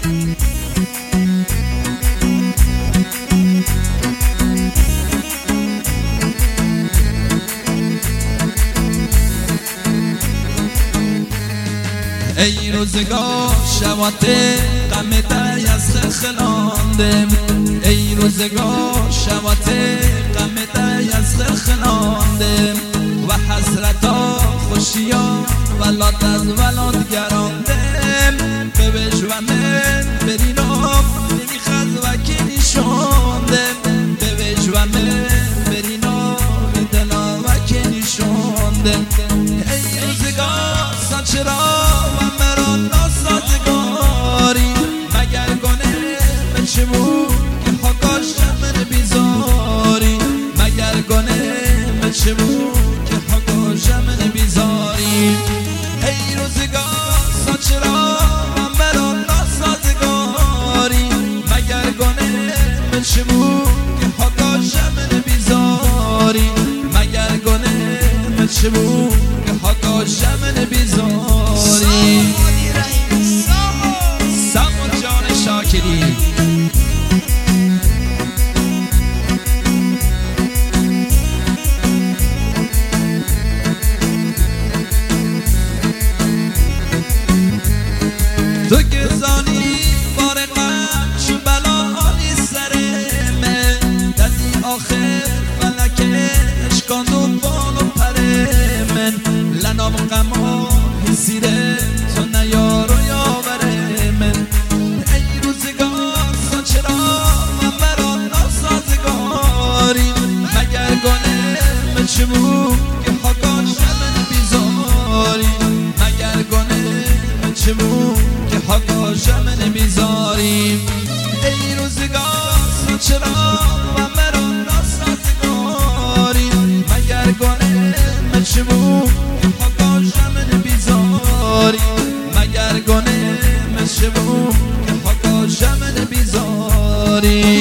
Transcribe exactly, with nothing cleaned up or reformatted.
ای روزگار شبات غم دیست خلاندم، ای روزگار شبات غم دیست خلاندم و حسرتا خوشیا ولات از ولات گراندم به بجوامن برینم نمیخز و که نشاندم به بجوامن برینم دلا و که نشاندم ای روزگار سچرا چه بود که حقاش من بیزاری مگر گنه چه بود که حقاش من بیزاری ای روزگار سچرا من بران ناسازگاری مگر گنه چه بود که حقاش من بیزاری مگر گنه چه بود که حقاش من بیزاری سامون جان شاکری تو که زانی بارقم چو بلا آنی سرمه ددی آخر فلکش کاندون بالو پرمن لنام غما حسیره تو نیارو یاوره من ای روزگار سچرا من بران ناسازگاری مگر گنه چه بود که حقاش من بیزاری مگر گنه چه بود حقاش من بیزاریم ای روزگار چرا من مرا ناسازگاریم مگر گنه چه بود حقاش من بیزاریم مگر گنه چه بود حقاش من بیزاریم